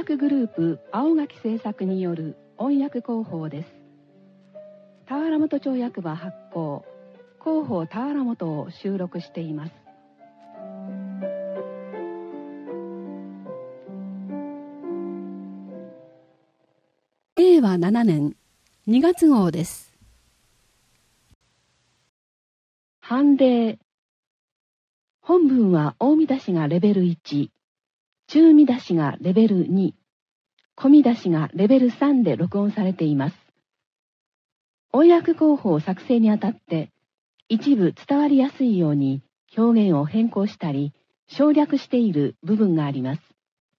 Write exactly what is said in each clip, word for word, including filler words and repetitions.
訳グループ青垣製作による音訳広報です。田原本町役場発行広報田原本を収録しています。れいわななねんにがつ号です。判例。本文は大見出しがレベルいち、中見出しがレベルに、小見出しがレベルさんで録音されています。音訳広報作成にあたって一部伝わりやすいように表現を変更したり省略している部分があります。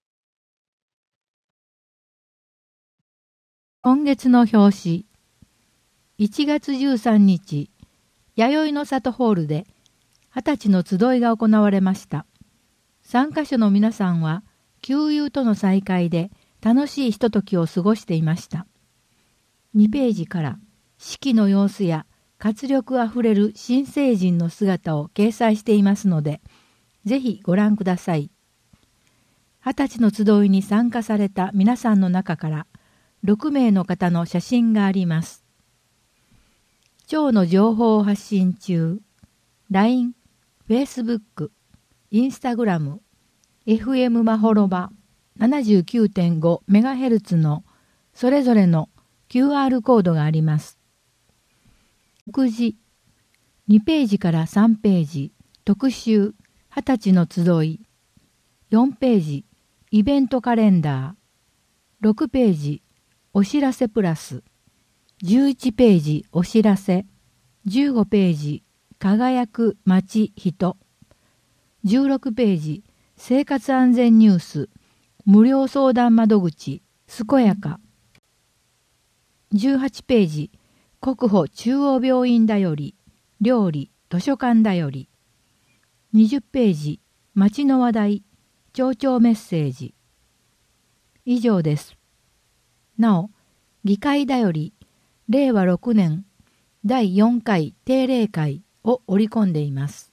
今月の表紙。いちがつじゅうさんにち、弥生の里ホールで二十歳の集いが行われました。参加者の皆さんは旧友との再会で楽しいひとときを過ごしていました。にページから式の様子や活力あふれる新成人の姿を掲載していますので、ぜひご覧ください。二十歳の集いに参加された皆さんの中からろくめいの方の写真があります。町の情報を発信中、ライン、Facebook、Instagram、エフエム まほろば ななじゅうきゅうてんごメガヘルツ のそれぞれの キューアール コードがあります。目次、にページからさんページ、特集、二十歳の集い、よんページ、イベントカレンダー、ろくページ、お知らせプラス、じゅういちページ、お知らせ、じゅうごページ、輝く街人、じゅうろくページ、生活安全ニュース、無料相談窓口、健やか、じゅうはちページ、国保中央病院だより、料理、図書館だより、にじゅうページ、街の話題、町長メッセージ。以上です。なお、議会だより、れいわろくねんだいよんかい定例会を織り込んでいます。